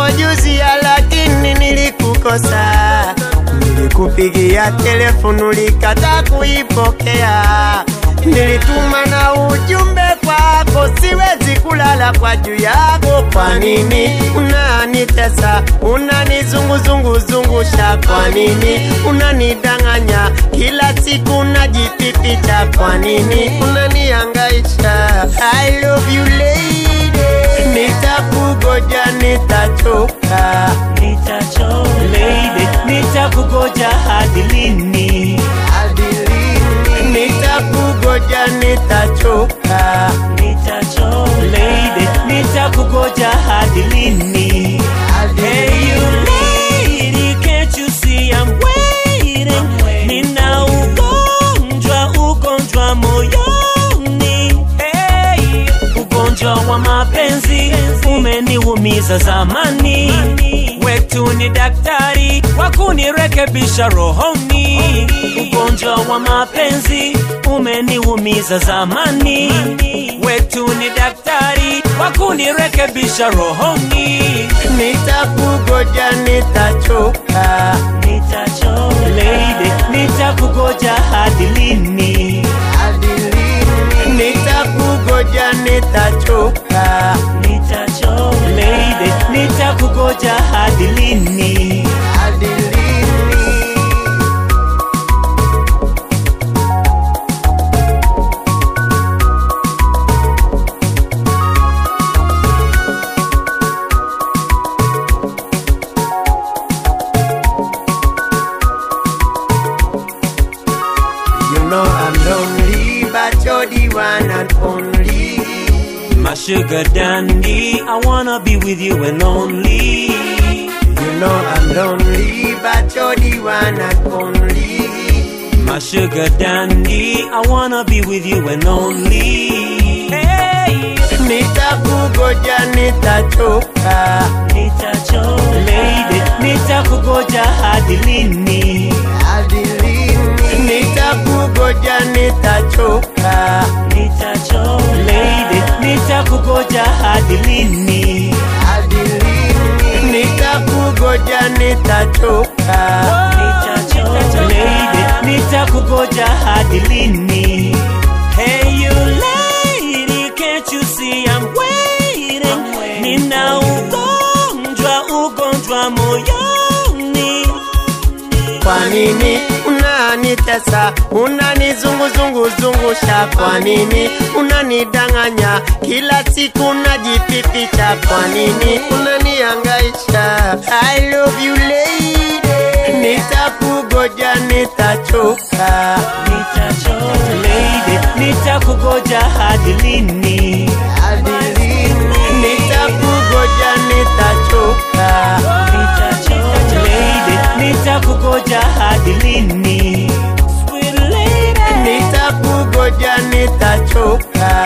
yako juzi lakini nilikukosa. Nilikupigia telefonu ulikata kuipokea. Nilituma na ujumbe kwako, siwezi kulala kwa juu yako. Kwa nini unanitesa, unanizunguzungusha? Kwa nini unanidanganya kila siku unajipipicha? Kwa nini unanihangaisha? I love you lady, nitakugoja nitachoka. Lady, nitakugoja hadi lini? Nitakugoja nitachoka. Lady, nitakugoja hadi lini? Hey you lady, can't you see I'm waiting? Nina ugonjwa moyoni. Hey, ugonjwa wa mapenzi umeniumiza zamani. Wetu ni daktari wa kunirekebisha rohoni. Ugonjwa wa mapenzi umeniumiza zamani. Wetu ni daktari wa kunirekebisha rohoni. Nitakugoja nitachoka. Lady, nitakugoja hadi lini? Nitakugoja nitachoka. Lady, nitakugoja hadi lini? You know I'm lonely, but you're the one and only. My sugar dandy, I wanna be with you and only. You know I'm lonely, but you're the one and only. My sugar dandy, I wanna be with you and only. Hey, nitakugoja nitachoka. Lady, nitakugoja hadi lini? Nitakugoja nitachoka. Lady, nitakugoja hadi lini? Nitakugoja nitachoka. Lady, nitakugoja hadi lini? Hey you lady, can't you see I'm waiting? Nina ugonjwa moyoni. Kwa nini unanitesa, unanizunguzungusha? Kwa nini unanidanganya kila siku unajipipicha? Kwa nini unanihangaisha? I love you lady, nitakugoja nitachoka. Lady, nitakugoja hadi lini? Nitakugoja nitachoka. Lady, nitakugoja hadi lini? Sweet lady, nitakugoja nitachoka.